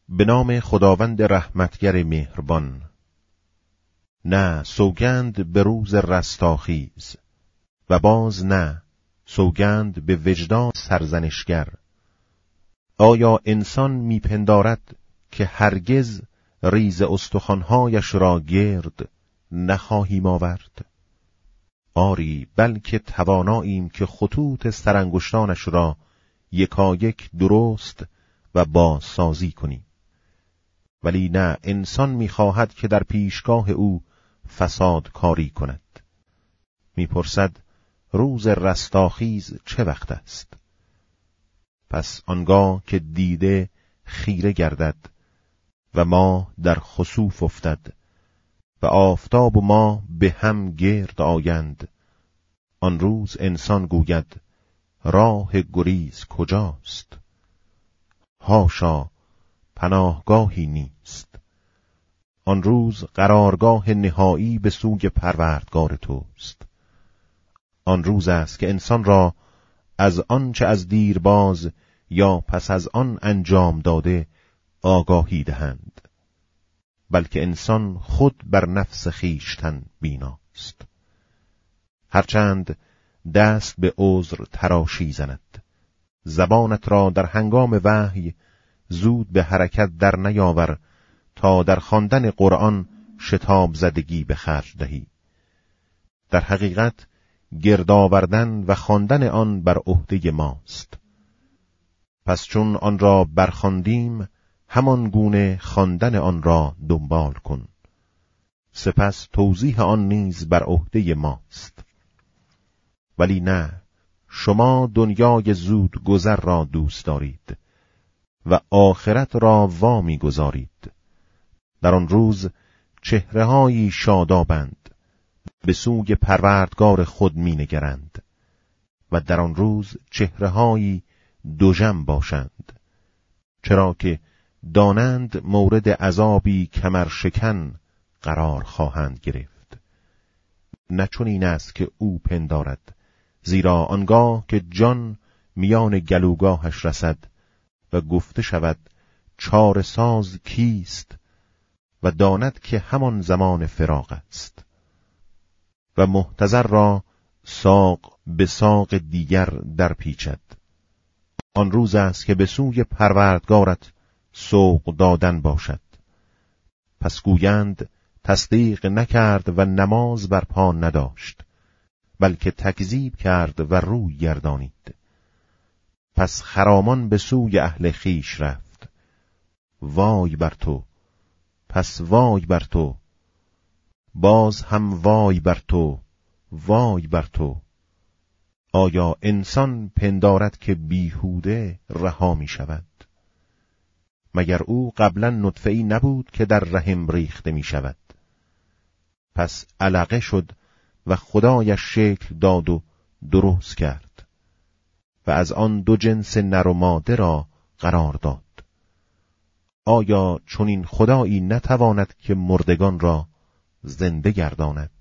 به نام خداوند رحمتگر مهربان. نه، سوگند به روز رستاخیز، و باز نه، سوگند به وجدان سرزنشگر. آیا انسان میپندارد که هرگز ریز استخوان‌هایش را گرد نخواهیم آورد؟ آری، بلکه تواناییم که خطوط سرانگشتانش را یکایک درست و بازسازی کنیم. ولی نه، انسان می‌خواهد که در پیشگاه او فساد کاری کند. می‌پرسد روز رستاخیز چه وقت است؟ پس آنگاه که دیده خیره گردد و ماه در خسوف افتد و آفتاب و ماه به هم گرد آیند، آن روز انسان گوید راه گریز کجاست؟ حاشا، پناهگاهی نیست. آن روز قرارگاه نهایی به سوی پروردگار توست. آن روز است که انسان را از آنچه از دیرباز یا پس از آن انجام داده آگاهی دهند، بلکه انسان خود بر نفس خویشتن بیناست. هرچند دست به عذر تراشی زند، زبانت را در هنگام وحی زود به حرکت در نیاور تا در خواندن قرآن شتاب زدگی به خرج دهی. در حقیقت گرد آوردن و خواندن آن بر عهده ماست. پس چون آن را برخواندیم، همان گونه خواندن آن را دنبال کن. سپس توضیح آن نیز بر عهده ماست. ولی نه، شما دنیای زود گذر را دوست دارید و آخرت را وامی گذارید. در آن روز چهره‌هایی شادابند، به سوی پروردگار خود می نگرند، و در آن روز چهره‌هایی دوژم باشند، چرا که دانند مورد عذابی کمرشکن قرار خواهند گرفت. نه چنین است که او پندارد، زیرا آنگاه که جان میان گلوگاهش رسد و گفته شود چاره ساز کیست، و داند که همان زمان فراق است، و محتضر را ساق به ساق دیگر در پیچد. آن روز است که به سوی پروردگارت سوق دادن باشد. پس گویند تصدیق نکرد و نماز بر پا نداشت، بلکه تکذیب کرد و روی گردانید. پس خرامان به سوی اهل خویش رفت. وای بر تو، پس وای بر تو، باز هم وای بر تو، وای بر تو. آیا انسان پندارد که بیهوده رها می شود؟ مگر او قبلا نطفه‌ای نبود که در رحم ریخته می شود؟ پس علقه شد و خدایش شکل داد و درست کرد و از آن دو جنس نر و ماده را قرار داد. آیا چنین خدایی نتواند که مردگان را زنده گرداند؟